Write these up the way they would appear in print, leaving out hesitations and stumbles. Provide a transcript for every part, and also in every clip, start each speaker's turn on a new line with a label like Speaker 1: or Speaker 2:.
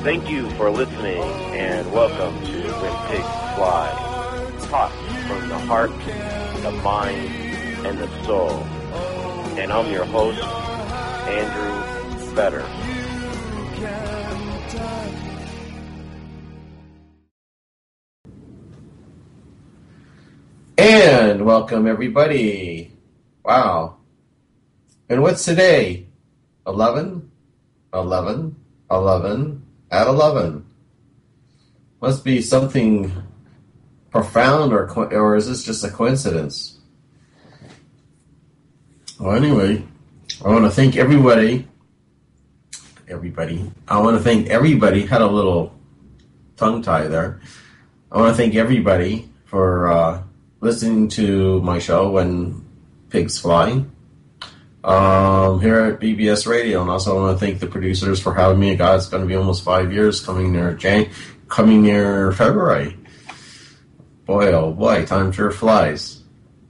Speaker 1: Thank you for listening, and welcome to When Pigs Fly. Talk from the heart, the mind, and the soul. And I'm your host, Andrew Fetter.
Speaker 2: And welcome, everybody. Wow. And what's today? 11 at 11. Must be something profound, or is this just a coincidence? Well, anyway, I want to thank everybody. I want to thank everybody. Had a little tongue tie there. I want to thank everybody for listening to my show, When Pigs Fly, here at BBS Radio. And also I want to thank the producers for having me. God, it's going to be almost 5 years coming near February. Boy, oh boy, time sure flies.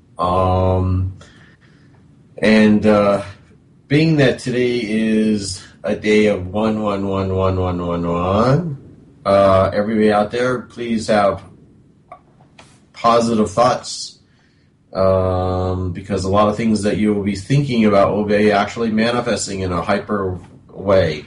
Speaker 2: Being that today is a day of 1-1-1-1-1-1-1, everybody out there, please have positive thoughts, because a lot of things that you will be thinking about will be actually manifesting in a hyper way.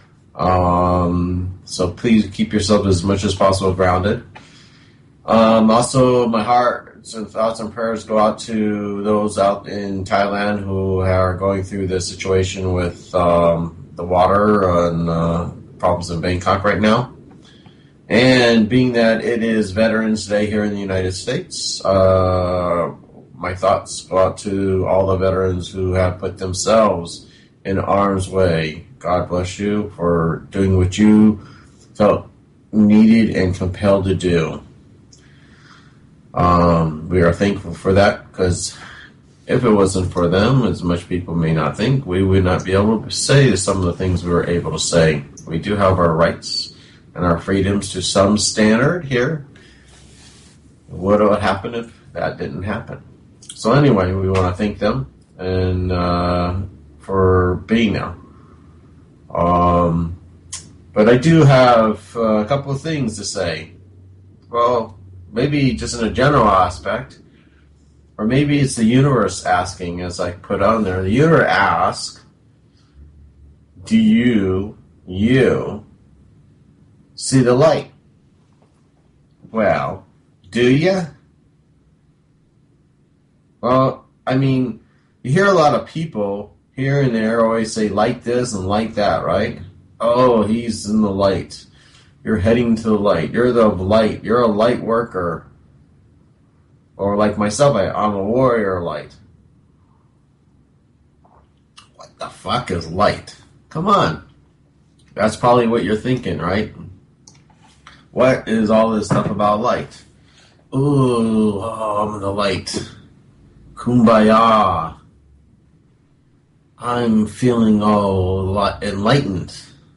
Speaker 2: So please keep yourself as much as possible grounded. Also, my hearts and thoughts and prayers go out to those out in Thailand who are going through the situation with the water and problems in Bangkok right now. And being that it is Veterans Day here in the United States, my thoughts go out to all the veterans who have put themselves in harm's way. God bless you for doing what you felt needed and compelled to do. We are thankful for that, because if it wasn't for them, as much people may not think, we would not be able to say some of the things we were able to say. We do have our rights and our freedoms to some standard here. What would happen if that didn't happen? So anyway, we want to thank them and for being there. But I do have a couple of things to say. Well, maybe just in a general aspect, or maybe it's the universe asking, as I put on there. The universe asks, do you see the light? Well, do you? Well, I mean, you hear a lot of people here and there always say like this and like that, right? Oh, he's in the light. You're heading to the light. You're the light. You're a light worker. Or like myself, I'm a warrior light. What the fuck is light? Come on. That's probably what you're thinking, right? What is all this stuff about light? Ooh, I'm in the light. Kumbaya. I'm feeling all enlightened.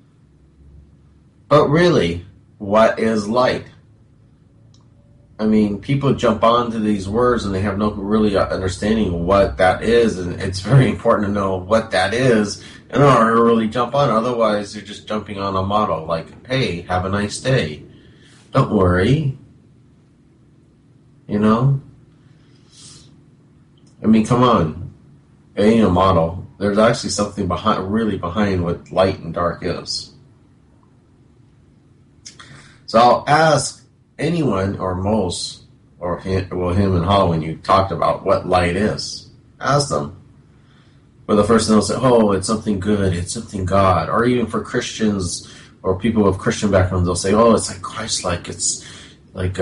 Speaker 2: But really, what is light? I mean, people jump onto these words and they have no really understanding of what that is, and it's very important to know what that is in order to really jump on. Otherwise, you're just jumping on a model like, hey, have a nice day. Don't worry. You know? I mean, come on. It ain't a model. There's actually something behind what light and dark is. So I'll ask anyone or most, or him and Hall, when you talked about what light is, ask them. Well, the first thing they'll say, oh, it's something good, it's something God. Or even for Christians or people with Christian backgrounds, they'll say, oh, it's like Christ-like, it's like,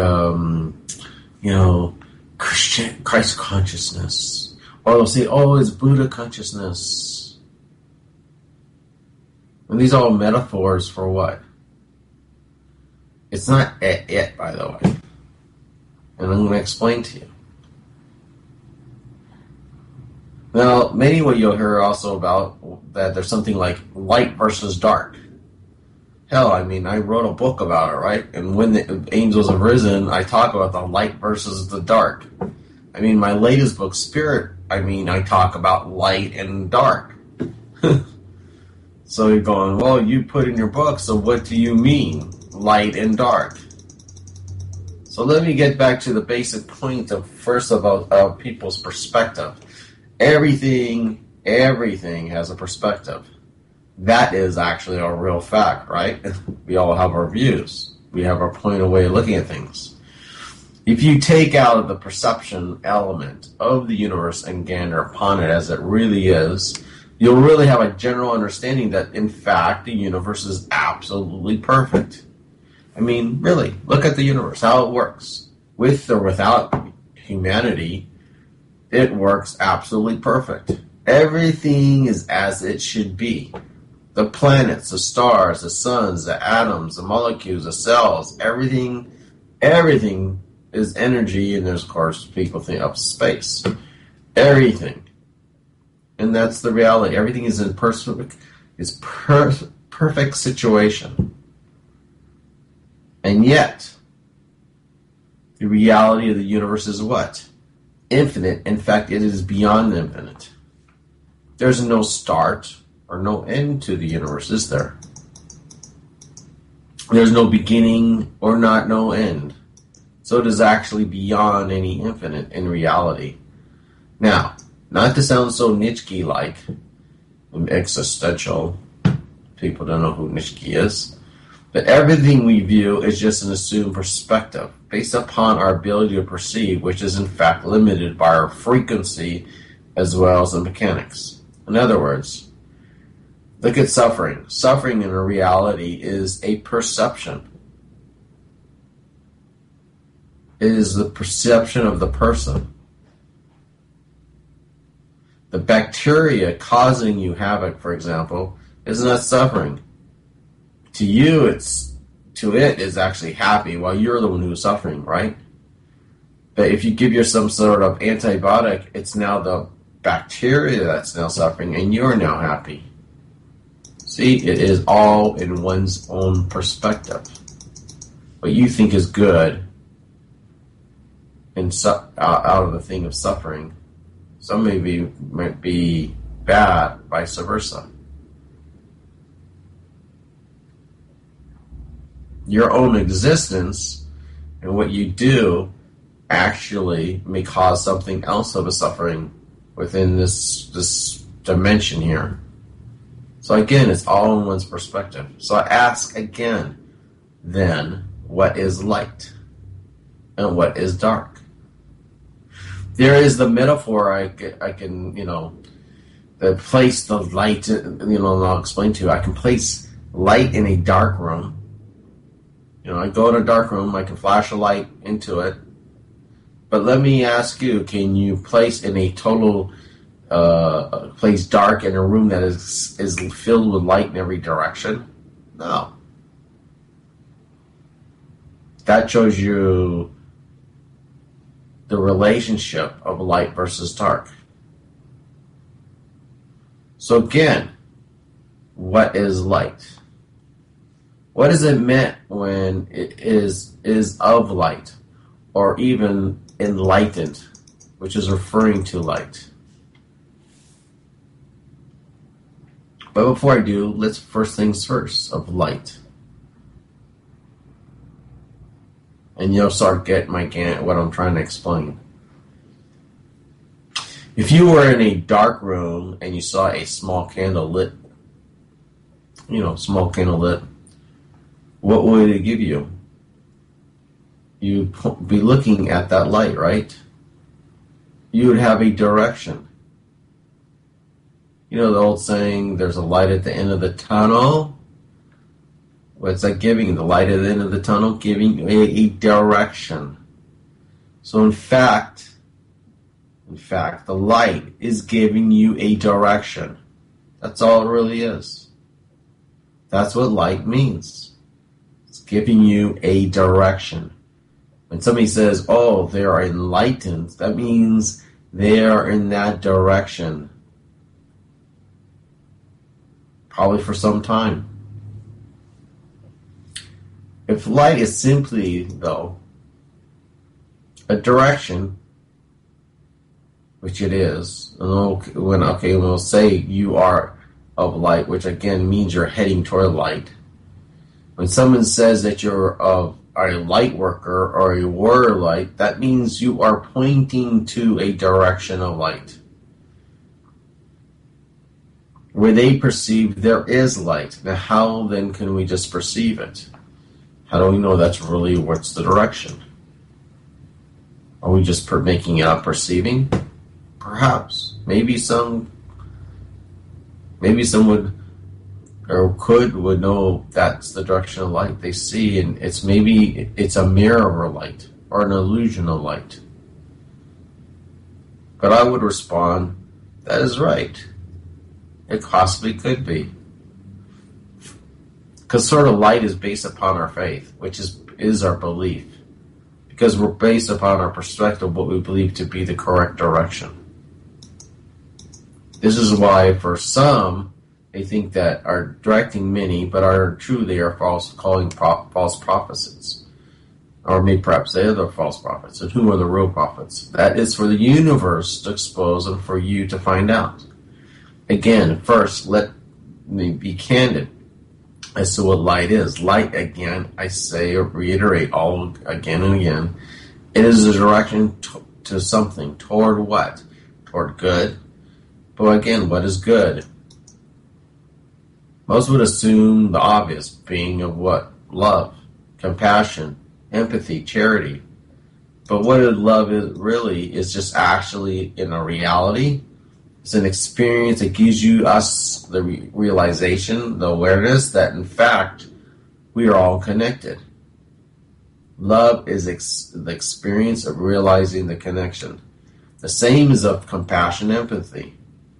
Speaker 2: Christ consciousness. Or they'll say, oh, it's Buddha consciousness. And these are all metaphors for what? It's not it, by the way. And I'm going to explain to you. Now, maybe what you'll hear also about that there's something like light versus dark. Hell, I mean, I wrote a book about it, right? And when the angels have risen, I talk about the light versus the dark. I mean, my latest book, Spirit, I talk about light and dark. So you're going, well, you put in your book, so what do you mean, light and dark? So let me get back to the basic point of people's perspective. Everything has a perspective. That is actually a real fact, right? We all have our views. We have our point of way of looking at things. If you take out the perception element of the universe and gander upon it as it really is, you'll really have a general understanding that, in fact, the universe is absolutely perfect. I mean, really, look at the universe, how it works. With or without humanity, it works absolutely perfect. Everything is as it should be. The planets, the stars, the suns, the atoms, the molecules, the cells, everything is energy, and there's, of course, people think of space. Everything. And that's the reality. Everything is in perfect situation. And yet, the reality of the universe is what? Infinite. In fact, it is beyond infinite. There's no start or no end to the universe, is there? There's no beginning or no end. So it is actually beyond any infinite in reality. Now, not to sound so Nietzsche-like, existential, people don't know who Nietzsche is, but everything we view is just an assumed perspective based upon our ability to perceive, which is in fact limited by our frequency as well as the mechanics. In other words, look at suffering. Suffering in a reality is a perception. It is the perception of the person. The bacteria causing you havoc, for example, is not suffering. To you, it is actually happy while you're the one who's suffering, right? But if you give yourself some sort of antibiotic, it's now the bacteria that's now suffering and you're now happy. See, it is all in one's own perspective. What you think is good and out of the thing of suffering, some might be bad, vice versa. Your own existence and what you do actually may cause something else of a suffering within this dimension here. So again, it's all in one's perspective. So I ask again, then, what is light and what is dark? There is the metaphor I can place the light, and I'll explain to you. I can place light in a dark room. I go in a dark room, I can flash a light into it. But let me ask you, can you place in a total place dark in a room that is filled with light in every direction? No. That shows you the relationship of light versus dark. So again, what is light? What is it meant when it is of light, or even enlightened, which is referring to light? But before I do, let's first things first of light. And you'll start getting what I'm trying to explain. If you were in a dark room and you saw a small candle lit, what would it give you? You'd be looking at that light, right? You would have a direction. The old saying, there's a light at the end of the tunnel. What's that giving? The light at the end of the tunnel giving you a direction. So in fact, the light is giving you a direction. That's all it really is. That's what light means. It's giving you a direction. When somebody says, oh, they are enlightened, that means they are in that direction. Probably for some time. If light is simply, though, a direction, which it is, we'll say you are of light, which again means you're heading toward light. When someone says that you're a light worker or a warrior light, that means you are pointing to a direction of light. Where they perceive there is light. Now how then can we just perceive it? How do we know that's really what's the direction? Are we just making it up, perceiving? Perhaps. Maybe some would would know that's the direction of light they see, and it's a mirror of light or an illusion of light. But I would respond, that is right. It possibly could be. Because sort of light is based upon our faith, which is our belief. Because we're based upon our perspective of what we believe to be the correct direction. This is why for some, they think that are directing many, but are true they are false, calling false prophets. Or maybe perhaps they are the false prophets. And who are the real prophets? That is for the universe to expose and for you to find out. Again, first, let me be candid as to what light is. Light, again, I say or reiterate all again and again, it is a direction to something. Toward what? Toward good. But again, what is good? Most would assume the obvious, being of what? Love, compassion, empathy, charity. But what love is really is just actually in a reality. It's an experience that gives us the realization, the awareness that in fact we are all connected. Love is the experience of realizing the connection. The same is of compassion, empathy.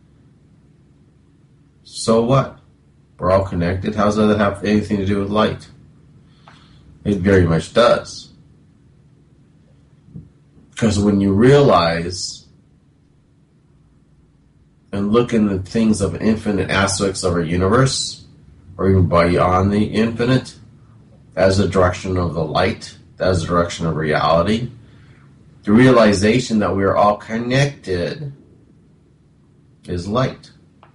Speaker 2: So what? We're all connected. How does that have anything to do with light? It very much does. Because when you realize and look in the things of infinite aspects of our universe, or even beyond the infinite, that is the direction of the light, that is the direction of reality. The realization that we are all connected is light.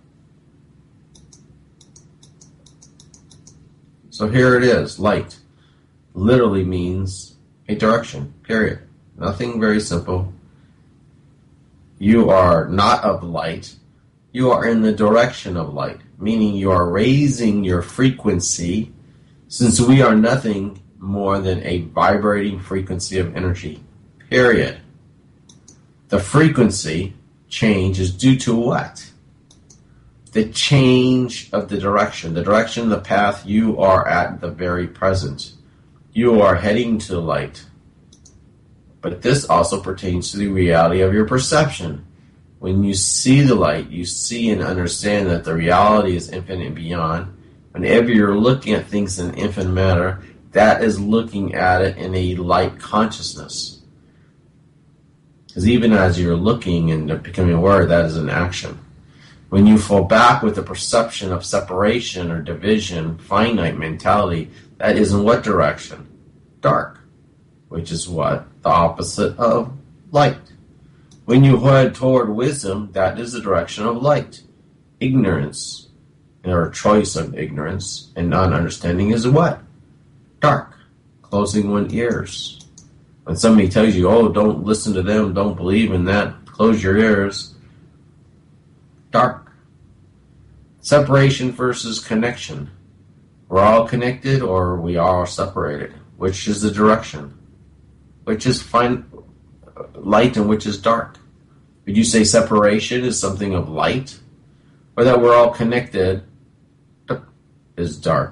Speaker 2: So here it is, light. Literally means a direction, period. Nothing very simple. You are not of light. You are in the direction of light, meaning you are raising your frequency, since we are nothing more than a vibrating frequency of energy, period. The frequency change is due to what? The change of the direction of the path you are at the very present. You are heading to light. But this also pertains to the reality of your perception. When you see the light, you see and understand that the reality is infinite and beyond. Whenever you're looking at things in infinite matter, that is looking at it in a light consciousness. Because even as you're looking and becoming aware, that is an action. When you fall back with the perception of separation or division, finite mentality, that is in what direction? Dark, which is what? The opposite of light. When you head toward wisdom, that is the direction of light. Ignorance, or choice of ignorance and non-understanding is what? Dark, closing one's ears. When somebody tells you, oh, don't listen to them, don't believe in that, close your ears. Dark. Separation versus connection. We're all connected or we are separated. Which is the direction? Which is light and which is dark? Would you say separation is something of light? Or that we're all connected is dark?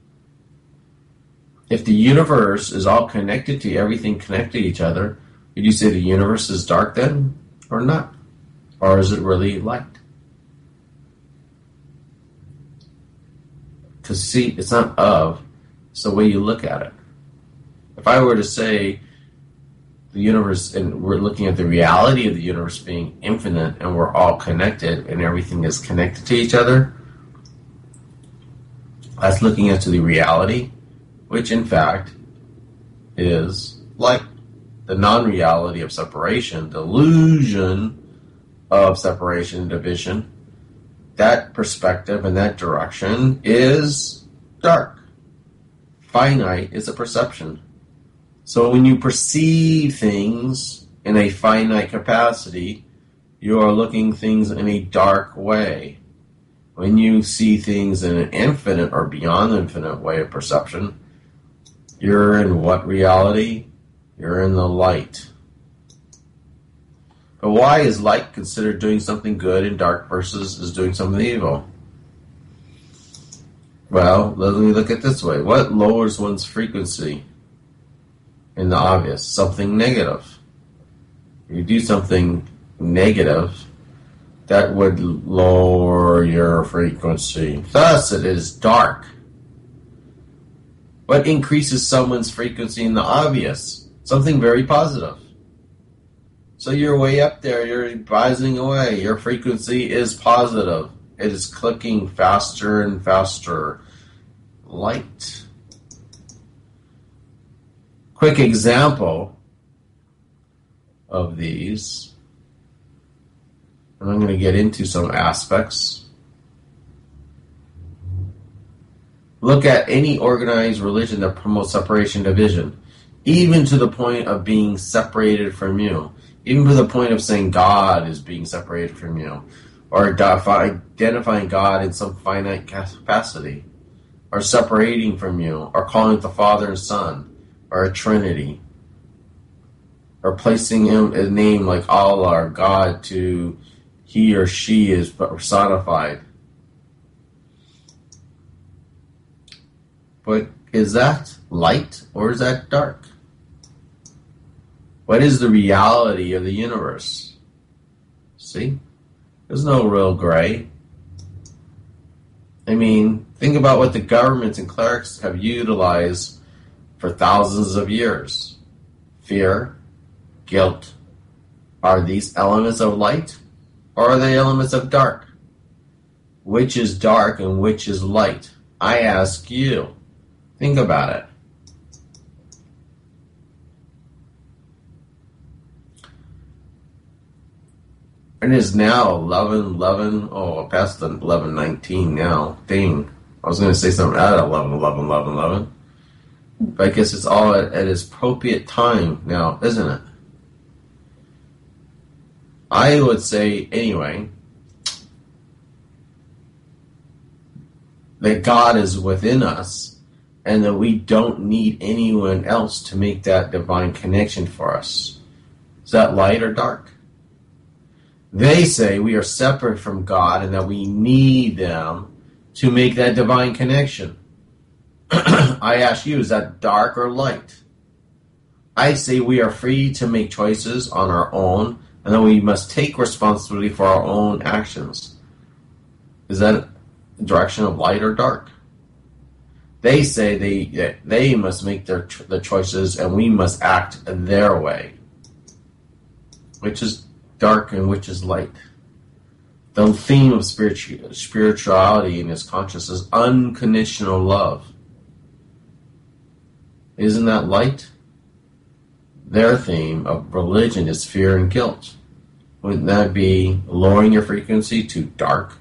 Speaker 2: If the universe is all connected to everything connected to each other, would you say the universe is dark then or not? Or is it really light? Because see, it's not of, it's the way you look at it. If I were to say the universe, and we're looking at the reality of the universe being infinite, and we're all connected, and everything is connected to each other, that's looking into the reality, which in fact is light. The non-reality of separation, the illusion of separation and division, that perspective and that direction is dark. Finite is a perception. So when you perceive things in a finite capacity, you are looking things in a dark way. When you see things in an infinite or beyond infinite way of perception, you're in what reality? You're in the light. But why is light considered doing something good and dark versus is doing something evil? Well, let me look at it this way. What lowers one's frequency in the obvious? Something negative. You do something negative, that would lower your frequency. Thus, it is dark. What increases someone's frequency in the obvious? Something very positive. So you're way up there, you're buzzing away. Your frequency is positive. It is clicking faster and faster. Light. Quick example of these. And I'm going to get into some aspects. Look at any organized religion that promotes separation and division, even to the point of being separated from you, even to the point of saying God is being separated from you, or identifying God in some finite capacity, or separating from you, or calling it the Father and Son, or a Trinity, or placing him a name like Allah or God to he or she is personified. But is that light or is that dark? What is the reality of the universe? See? There's no real gray. I mean, think about what the governments and clerics have utilized for thousands of years. Fear, guilt. Are these elements of light or are they elements of dark? Which is dark and which is light? I ask you. Think about it. It is now 11:11. Oh, past the 11:19 now. Dang. I was going to say something at 11:11. But I guess it's all at its appropriate time now, isn't it? I would say, anyway, that God is within us and that we don't need anyone else to make that divine connection for us. Is that light or dark? They say we are separate from God and that we need them to make that divine connection. I ask you, is that dark or light? I say we are free to make choices on our own and that we must take responsibility for our own actions. Is that the direction of light or dark? They say they must make the choices and we must act their way. Which is dark and which is light? The theme of spirituality in its consciousness is unconditional love. Isn't that light? Their theme of religion is fear and guilt. Wouldn't that be lowering your frequency to dark?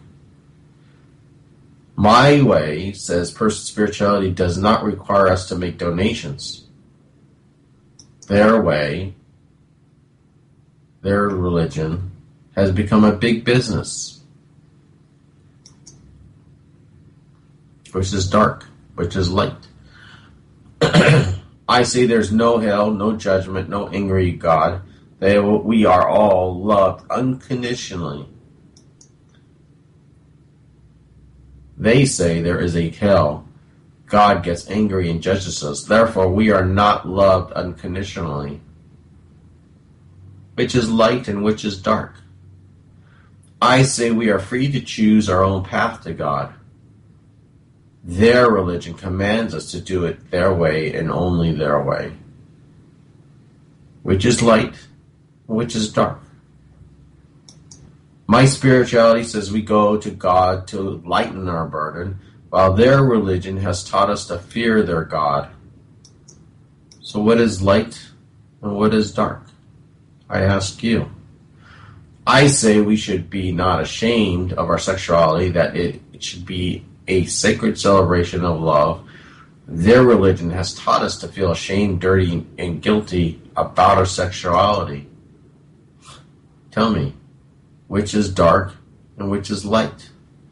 Speaker 2: My way says spirituality does not require us to make donations. Their way, their religion, has become a big business. Which is dark, which is light. I say there's no hell, no judgment, no angry God. We are all loved unconditionally. They say there is a hell. God gets angry and judges us. Therefore, we are not loved unconditionally. Which is light and which is dark? I say we are free to choose our own path to God. Their religion commands us to do it their way and only their way. Which is light, which is dark. My spirituality says we go to God to lighten our burden, while their religion has taught us to fear their God. So what is light and what is dark? I ask you. I say we should be not ashamed of our sexuality, that it should be a sacred celebration of love. Their religion has taught us to feel ashamed, dirty, and guilty about our sexuality. Tell me, which is dark and which is light?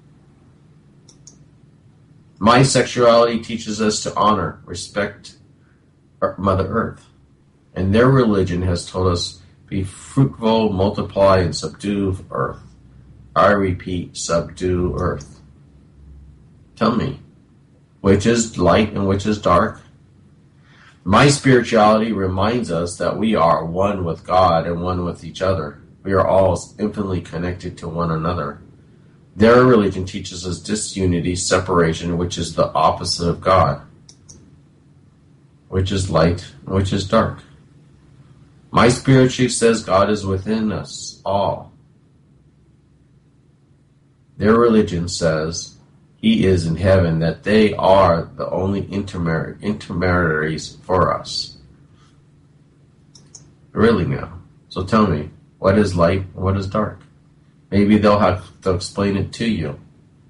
Speaker 2: My sexuality teaches us to honor, respect Mother Earth. And their religion has told us, be fruitful, multiply, and subdue earth. I repeat, subdue earth. Tell me, which is light and which is dark? My spirituality reminds us that we are one with God and one with each other. We are all infinitely connected to one another. Their religion teaches us disunity, separation, which is the opposite of God, which is light and which is dark. My spirituality says God is within us all. Their religion says He is in heaven, that they are the only intermediaries for us. Really now. So tell me, what is light and what is dark? Maybe they'll have to explain it to you.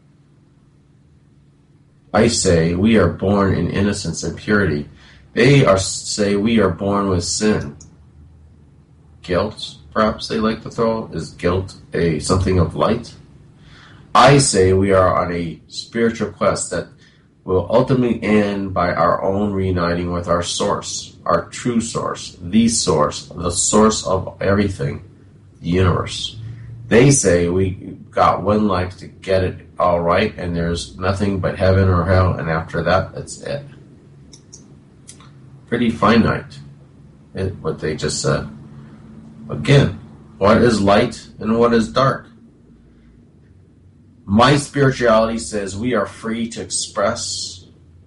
Speaker 2: I say we are born in innocence and purity. They say we are born with sin. Guilt, perhaps they like to throw. Is guilt something of light? I say we are on a spiritual quest that will ultimately end by our own reuniting with our source, our true source, the source of everything, the universe. They say we got one life to get it all right, and there's nothing but heaven or hell, and after that, that's it. Pretty finite, what they just said. Again, what is light and what is dark? My spirituality says we are free to express.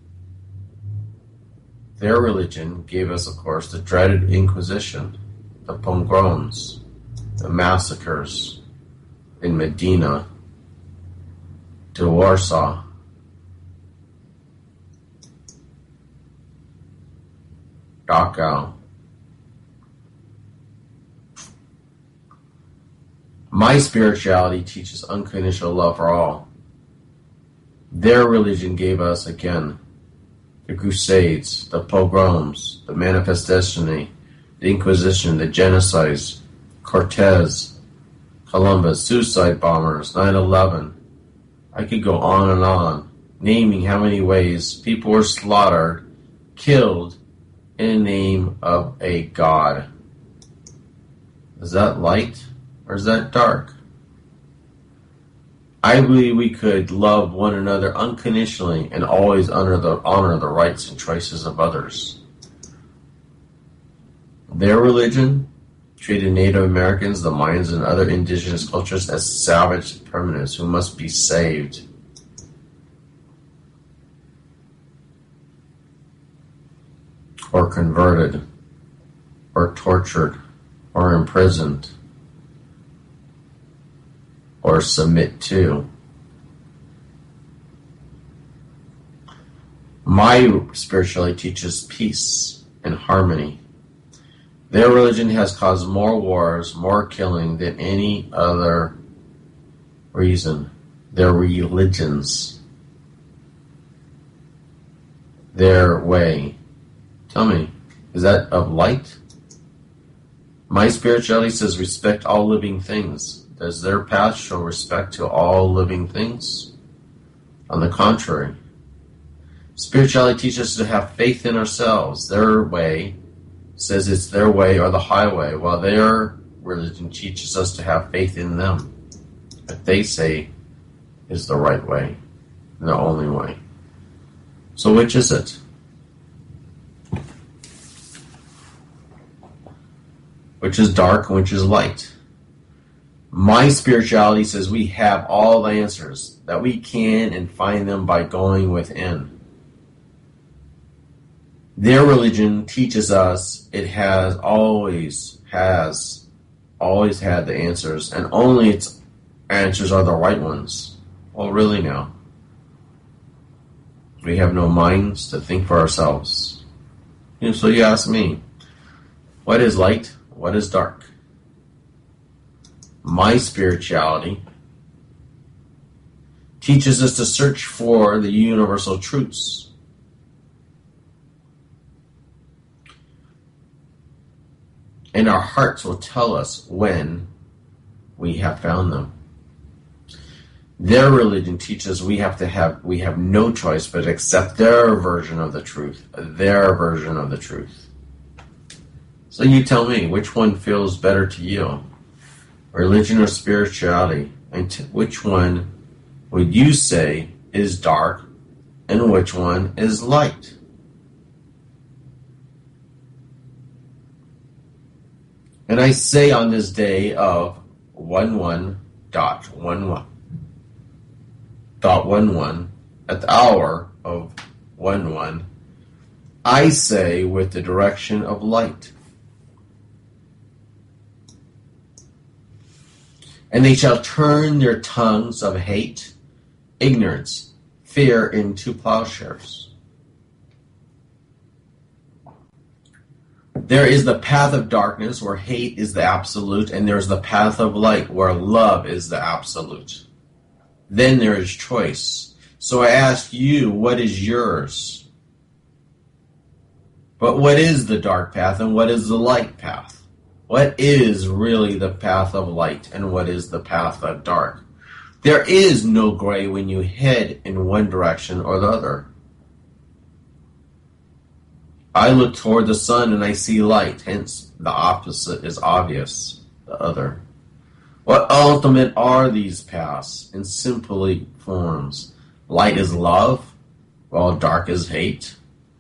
Speaker 2: Their religion gave us, of course, the dreaded Inquisition, the pogroms, the massacres in Medina, to Warsaw, Dachau. My spirituality teaches unconditional love for all. Their religion gave us, again, the Crusades, the pogroms, the Manifest Destiny, the Inquisition, the genocides, Cortez, Columbus, suicide bombers, 9/11. I could go on, naming how many ways people were slaughtered, killed, in the name of a God. Is that light or is that dark? I believe we could love one another unconditionally and always honor the rights and choices of others. Their religion treated Native Americans, the Mayans, and other indigenous cultures as savage primitives who must be saved. Or converted, or tortured, or imprisoned, or submit to. My spirituality teaches peace and harmony. Their religion has caused more wars, more killing than any other reason. Their religions, their way. Tell me, is that of light? My spirituality says respect all living things. Does their path show respect to all living things? On the contrary, spirituality teaches us to have faith in ourselves. Their way says it's their way or the highway, while their religion teaches us to have faith in them. That they say is the right way, and the only way. So which is it? Which is dark and which is light? My spirituality says we have all the answers, that we can and find them by going within. Their religion teaches us it has always had the answers, and only its answers are the right ones. Well, really now. We have no minds to think for ourselves. So you ask me, what is light? What is dark? my spirituality, teaches us to search for the universal truths. And our hearts will tell us when we have found them. Their religion teaches we have no choice but accept their version of the truth. Their version of the truth. So you tell me, which one feels better to you? Religion or spirituality? And which one would you say is dark and which one is light? And I say on this day of 11.11 at the hour of 11, I say with the direction of light. And they shall turn their tongues of hate, ignorance, fear into plowshares. There is the path of darkness where hate is the absolute, and there is the path of light where love is the absolute. Then there is choice. So I ask you, what is yours? But what is the dark path and what is the light path? What is really the path of light and what is the path of dark? There is no gray when you head in one direction or the other. I look toward the sun and I see light, hence the opposite is obvious, the other. What ultimate are these paths in simply forms? Light is love, while dark is hate.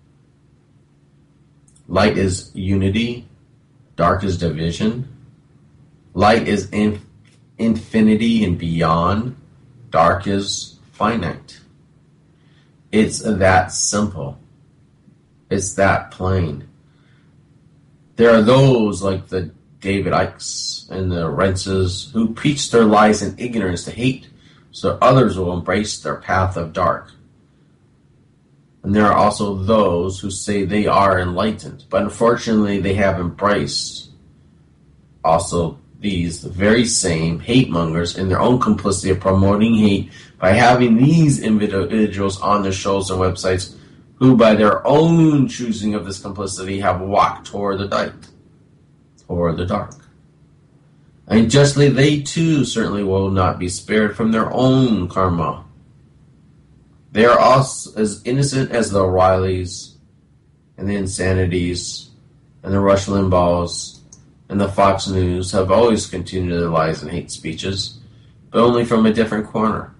Speaker 2: Light is unity, dark is division. Light is infinity and beyond, dark is finite. It's that simple. It's that plain. There are those like the David Icks and the Rentzes who preach their lies in ignorance to hate, so others will embrace their path of dark. And there are also those who say they are enlightened, but unfortunately they have embraced also these very same hate mongers in their own complicity of promoting hate by having these individuals on their shows and websites who by their own choosing of this complicity have walked toward the dark. And justly they too certainly will not be spared from their own karma. They are also as innocent as the O'Reillys and the Insanities and the Rush Limbaughs and the Fox News have always continued their lies and hate speeches, but only from a different corner.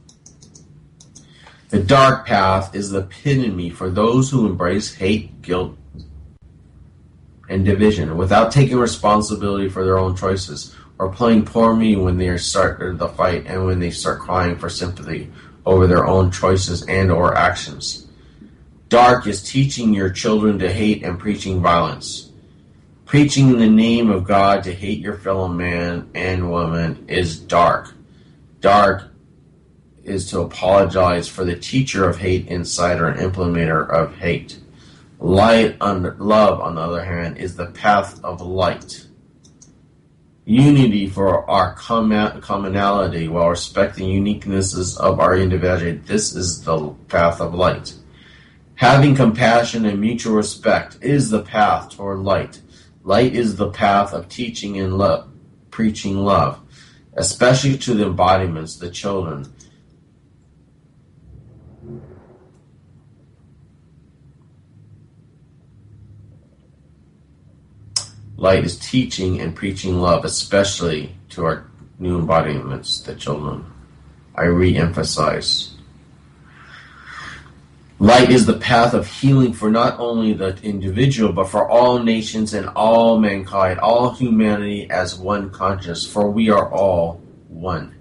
Speaker 2: The dark path is the epitome for those who embrace hate, guilt, and division without taking responsibility for their own choices or playing poor me when they start the fight and when they start crying for sympathy over their own choices and or actions. Dark is teaching your children to hate and preaching violence. Preaching in the name of God to hate your fellow man and woman is dark. Dark is to apologize for the teacher of hate, insider, and implementer of hate. Love, on the other hand, is the path of light. Unity for our commonality while respecting uniquenesses of our individuality. This is the path of light. Having compassion and mutual respect is the path toward light. Light is the path of teaching and love, preaching love, especially to the embodiments, the children. Light is teaching and preaching love, especially to our new embodiments, the children. I re-emphasize. Light is the path of healing for not only the individual, but for all nations and all mankind, all humanity as one conscious, for we are all one.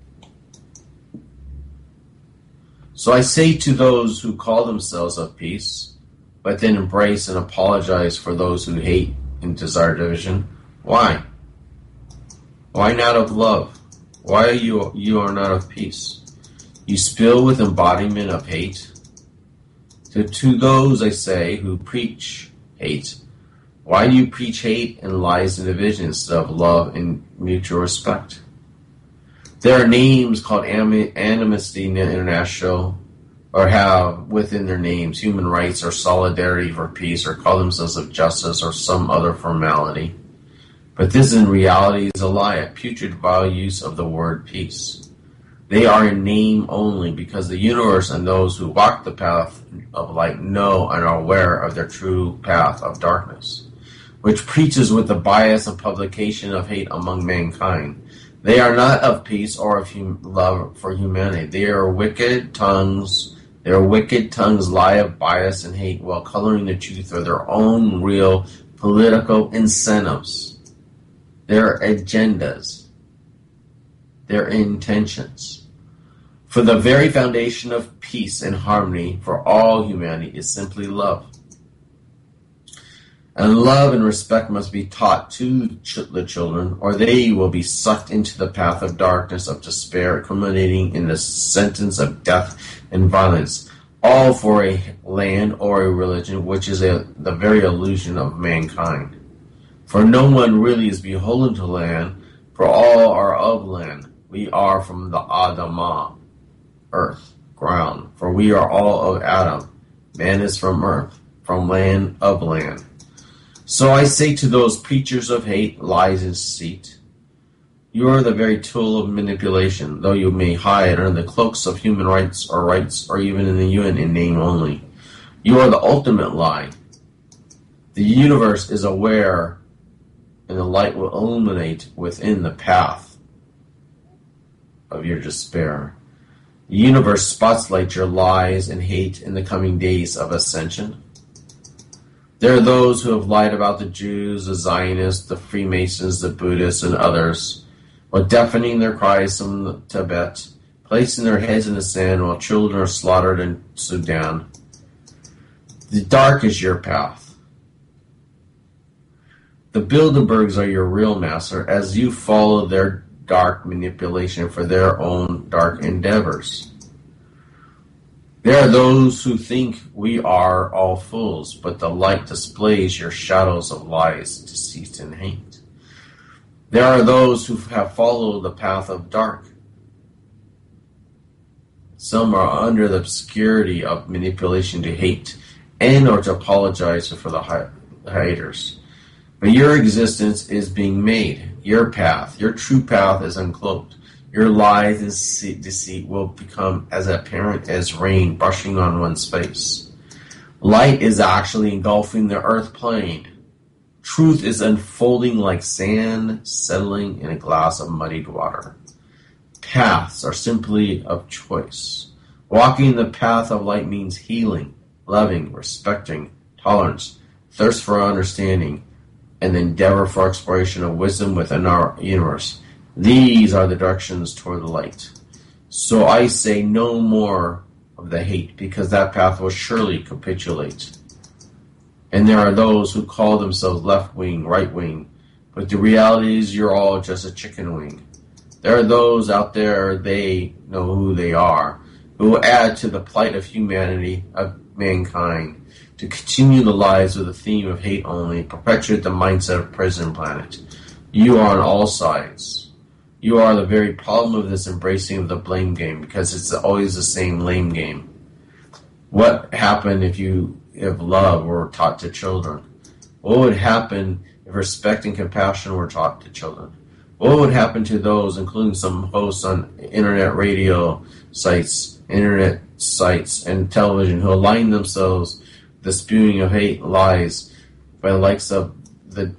Speaker 2: So I say to those who call themselves of peace, but then embrace and apologize for those who hate and desire division, why? Why not of love? Why are you are not of peace? You spill with embodiment of hate. To those I say who preach hate, Why do you preach hate and lies and division instead of love and mutual respect? There are names called Amnesty International, or have within their names human rights or solidarity for peace, or call themselves of justice or some other formality. But this in reality is a lie, a putrid vile use of the word peace. They are in name only, because the universe and those who walk the path of light know and are aware of their true path of darkness, which preaches with the bias and publication of hate among mankind. They are not of peace or of love for humanity. Their wicked tongues lie of bias and hate while coloring the truth of their own real political incentives, their agendas, their intentions. For the very foundation of peace and harmony for all humanity is simply love. And love and respect must be taught to the children, or they will be sucked into the path of darkness, of despair, culminating in the sentence of death and violence, all for a land or a religion which is the very illusion of mankind. For no one really is beholden to land, for all are of land. We are from the Adamah, earth, ground, for we are all of Adam. Man is from earth, from land, of land. So I say to those preachers of hate, lies, and deceit, you are the very tool of manipulation, though you may hide under the cloaks of human rights, or even in the UN in name only. You are the ultimate lie. The universe is aware, and the light will illuminate within the path of your despair. The universe spotlights your lies and hate in the coming days of ascension. There are those who have lied about the Jews, the Zionists, the Freemasons, the Buddhists, and others, while deafening their cries from Tibet, placing their heads in the sand while children are slaughtered in Sudan. The dark is your path. The Bilderbergs are your real master, as you follow their dark manipulation for their own dark endeavors. There are those who think we are all fools, but the light displays your shadows of lies, deceit, and hate. There are those who have followed the path of dark. Some are under the obscurity of manipulation to hate and or to apologize for the haters. But your existence is being made. Your path, your true path is uncloaked. Your lies and deceit will become as apparent as rain brushing on one's face. Light is actually engulfing the earth plane. Truth is unfolding like sand settling in a glass of muddied water. Paths are simply of choice. Walking the path of light means healing, loving, respecting, tolerance, thirst for understanding, and the endeavor for exploration of wisdom within our universe. These are the directions toward the light. So I say no more of the hate, because that path will surely capitulate. And there are those who call themselves left wing, right wing, but the reality is you're all just a chicken wing. There are those out there, they know who they are, who will add to the plight of humanity, of mankind, to continue the lives with the theme of hate only, perpetuate the mindset of prison planet. You are on all sides. You are the very problem of this embracing of the blame game, because it's always the same lame game. What happened if love were taught to children? What would happen if respect and compassion were taught to children? What would happen to those, including some hosts on internet radio sites, internet sites, and television, who align themselves with the spewing of hate lies by the likes of the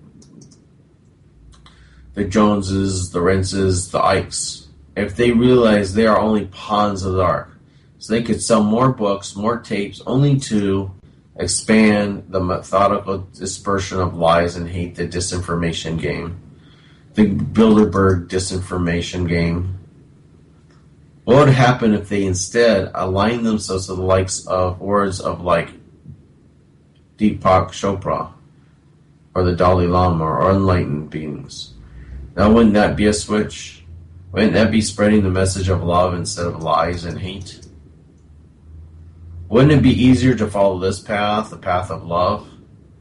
Speaker 2: Joneses, the Rences, the Ikes, if they realize they are only pawns of the dark? So they could sell more books, more tapes, only to expand the methodical dispersion of lies and hate, the disinformation game, the Bilderberg disinformation game. What would happen if they instead aligned themselves to the likes of words of like Deepak Chopra or the Dalai Lama or enlightened beings? Now, wouldn't that be a switch? Wouldn't that be spreading the message of love instead of lies and hate? Wouldn't it be easier to follow this path, the path of love,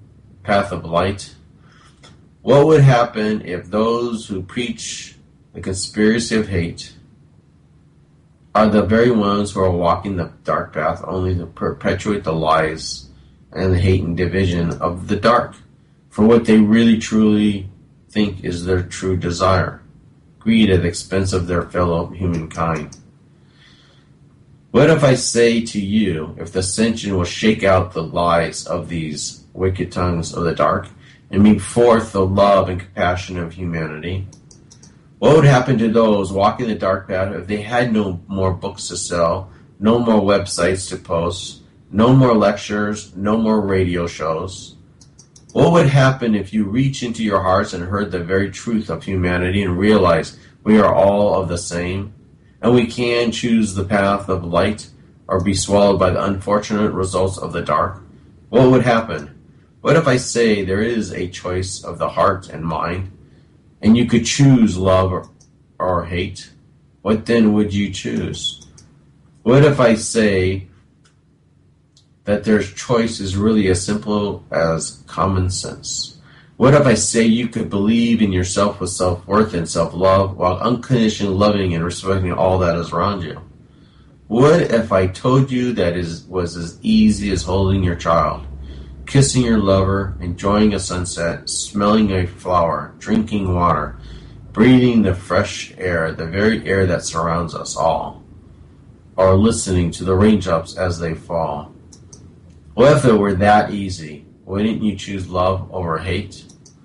Speaker 2: path of light? What would happen if those who preach the conspiracy of hate are the very ones who are walking the dark path only to perpetuate the lies and the hate and division of the dark for what they really truly think is their true desire, greed at the expense of their fellow humankind? What if I say to you, if the ascension will shake out the lies of these wicked tongues of the dark and bring forth the love and compassion of humanity? What would happen to those walking the dark path if they had no more books to sell, no more websites to post, no more lectures, no more radio shows? What would happen if you reach into your hearts and heard the very truth of humanity and realize we are all of the same, and we can choose the path of light or be swallowed by the unfortunate results of the dark? What would happen? What if I say there is a choice of the heart and mind, and you could choose love or hate? What then would you choose? What if I say that their choice is really as simple as common sense? What if I say you could believe in yourself with self-worth and self-love while unconditionally loving and respecting all that is around you? What if I told you that it was as easy as holding your child, kissing your lover, enjoying a sunset, smelling a flower, drinking water, breathing the fresh air, the very air that surrounds us all, or listening to the raindrops as they fall? What if it were that easy? Wouldn't you choose love over hate?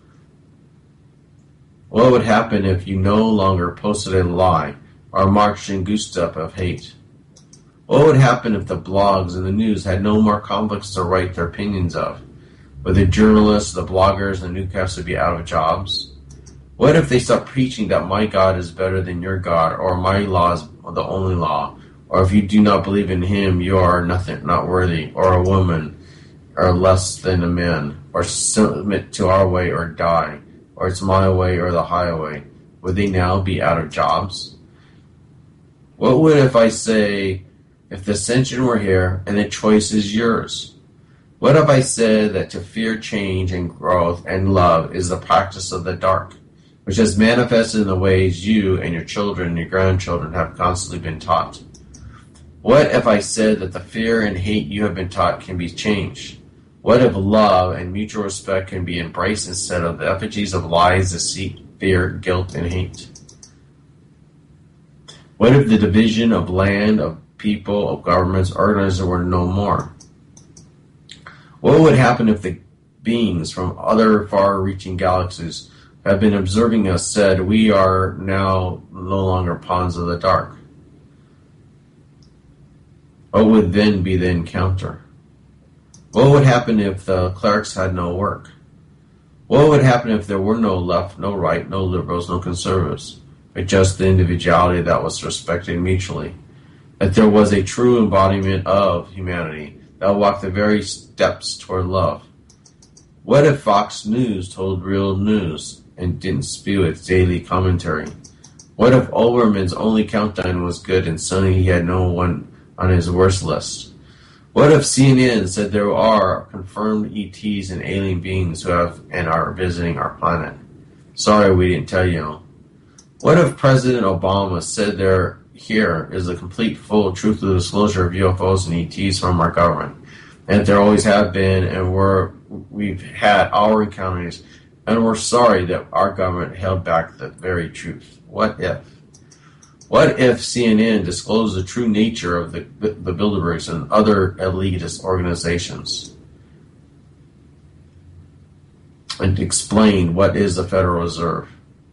Speaker 2: What would happen if you no longer posted a lie or marched in goose-step of hate? What would happen if the blogs and the news had no more conflicts to write their opinions of? Would the journalists, the bloggers, and the newscasters be out of jobs? What if they stopped preaching that my God is better than your God, or my law is the only law, or if you do not believe in him, you are nothing, not worthy, or a woman, or less than a man, or submit to our way or die, or it's my way or the highway? Would they now be out of jobs? What would if I say, if the ascension were here and the choice is yours? What if I said that to fear change and growth and love is the practice of the dark, which has manifested in the ways you and your children and your grandchildren have constantly been taught? What if I said that the fear and hate you have been taught can be changed? What if love and mutual respect can be embraced instead of the effigies of lies, deceit, fear, guilt, and hate? What if the division of land, of people, of governments, organizers were no more? What would happen if the beings from other far-reaching galaxies who have been observing us said we are now no longer pawns of the dark? What would then be the encounter? What would happen if the clerics had no work? What would happen if there were no left, no right, no liberals, no conservatives, but just the individuality that was respected mutually? That there was a true embodiment of humanity that walked the very steps toward love? What if Fox News told real news and didn't spew its daily commentary? What if Olbermann's only countdown was good and suddenly he had no one on his worst list? What if CNN said there are confirmed ETs and alien beings who have and are visiting our planet? Sorry we didn't tell you. What if President Obama said here is a complete, full, truthful disclosure of UFOs and ETs from our government, and that there always have been, and we've had our encounters, and we're sorry that our government held back the very truth? What if? What if CNN disclosed the true nature of the Bilderbergs and other elitist organizations and explained what is the Federal Reserve?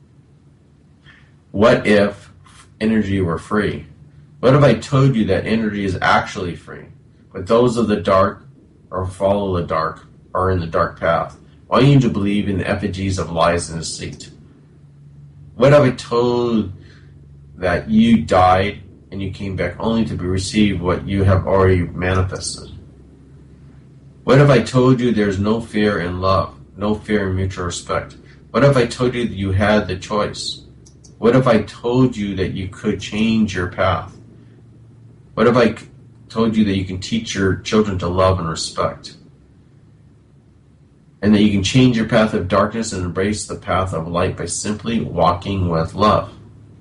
Speaker 2: What if energy were free? What if I told you that energy is actually free, but those of the dark or follow the dark are in the dark path, wanting you to believe in the effigies of lies and deceit? What if I told that you died and you came back only to receive what you have already manifested? What if I told you there's no fear in love, no fear in mutual respect? What if I told you that you had the choice? What if I told you that you could change your path? What if I told you that you can teach your children to love and respect? and that you can change your path of darkness and embrace the path of light by simply walking with love.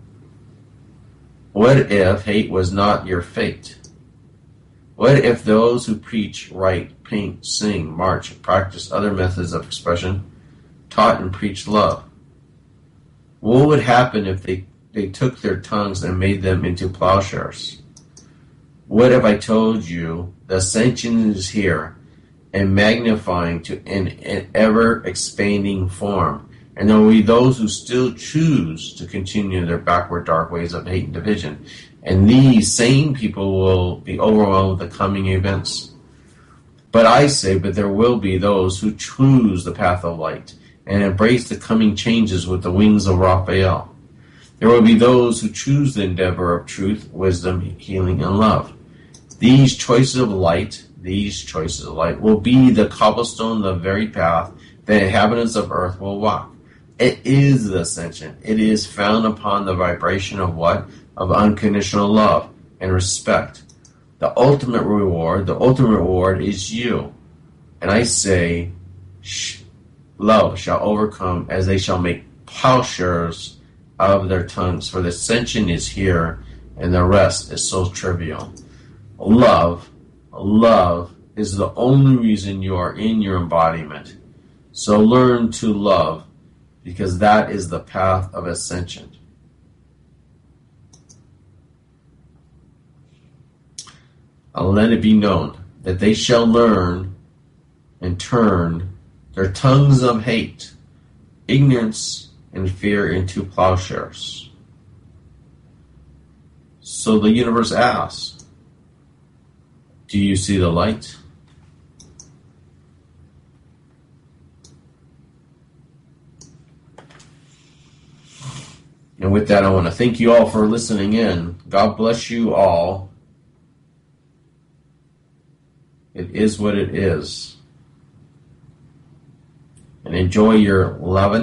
Speaker 2: What if hate was not your fate? What if those who preach, write, paint, sing, march, and practice other methods of expression taught and preached love? What would happen if they took their tongues and made them into plowshares? What if I told you the ascension is here and magnifying to an ever-expanding form, and there will be those who still choose to continue their backward dark ways of hate and division, and these same people will be overwhelmed with the coming events. But I say, but there will be those who choose the path of light and embrace the coming changes with the wings of Raphael. There will be those who choose the endeavor of truth, wisdom, healing, and love. These choices of light will be the cobblestone, the very path the inhabitants of earth will walk. It is the ascension. It is found upon the vibration of what? Of unconditional love and respect. The ultimate reward is you. And I say, love shall overcome as they shall make plowshares of their tongues, for the ascension is here and the rest is so trivial. Love is the only reason you are in your embodiment. So learn to love, because that is the path of ascension. I'll let it be known that they shall learn and turn their tongues of hate, ignorance, and fear into plowshares. So the universe asks, do you see the light? And with that, I want to thank you all for listening in. God bless you all. It is what it is. And enjoy your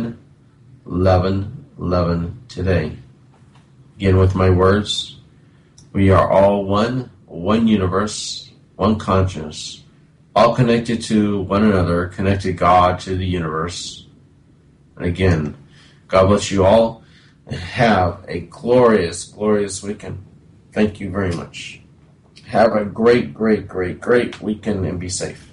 Speaker 2: 11 today. Again, with my words, we are all one universe, one consciousness, all connected to one another, connected God to the universe. And again, God bless you all, and have a glorious, glorious weekend. Thank you very much. Have a great weekend and be safe.